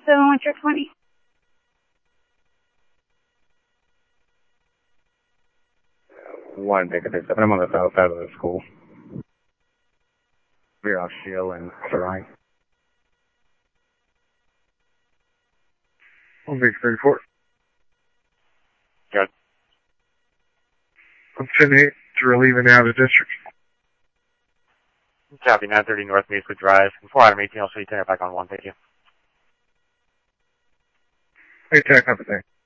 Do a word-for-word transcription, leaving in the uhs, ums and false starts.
seven one check twenty. One ticket is seven. I'm on the south side of the school. We're off Shield and Sarai. One big thirty-four. Good. I'm ten eight to relieving out of the district. Copy, nine thirty North Meadwood Drive. four item eighteen, I'll show you turn it back on one, thank you. Hey, tech, have a thing.